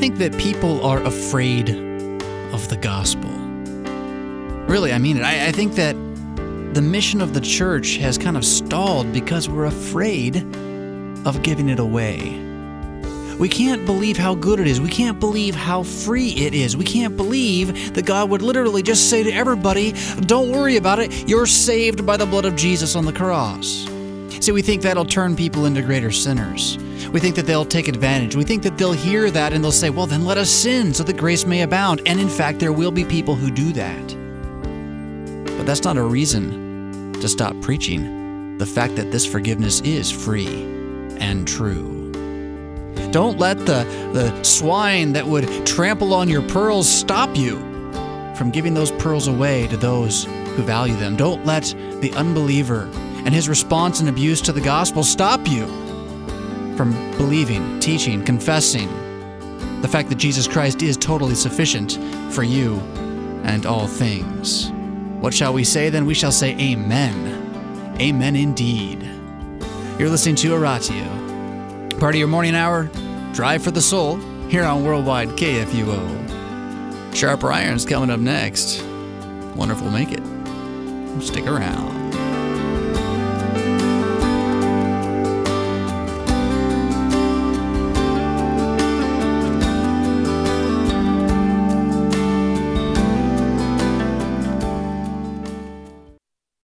think that people are afraid of the gospel. Really, I mean it. I think that the mission of the church has kind of stalled because we're afraid of giving it away. We can't believe how good it is. We can't believe how free it is. We can't believe that God would literally just say to everybody, don't worry about it. You're saved by the blood of Jesus on the cross. See, we think that'll turn people into greater sinners. We think that they'll take advantage. We think that they'll hear that and they'll say, well, then let us sin so that grace may abound. And in fact, there will be people who do that. But that's not a reason to stop preaching the fact that this forgiveness is free and true. Don't let the swine that would trample on your pearls stop you from giving those pearls away to those who value them. Don't let the unbeliever and his response and abuse to the gospel stop you from believing, teaching, confessing the fact that Jesus Christ is totally sufficient for you and all things. What shall we say then? We shall say amen. Amen indeed. You're listening to Oratio. Part of your morning hour, Drive for the Soul, here on Worldwide KFUO. Sharper Iron's coming up next. Wonder if we'll make it. Stick around.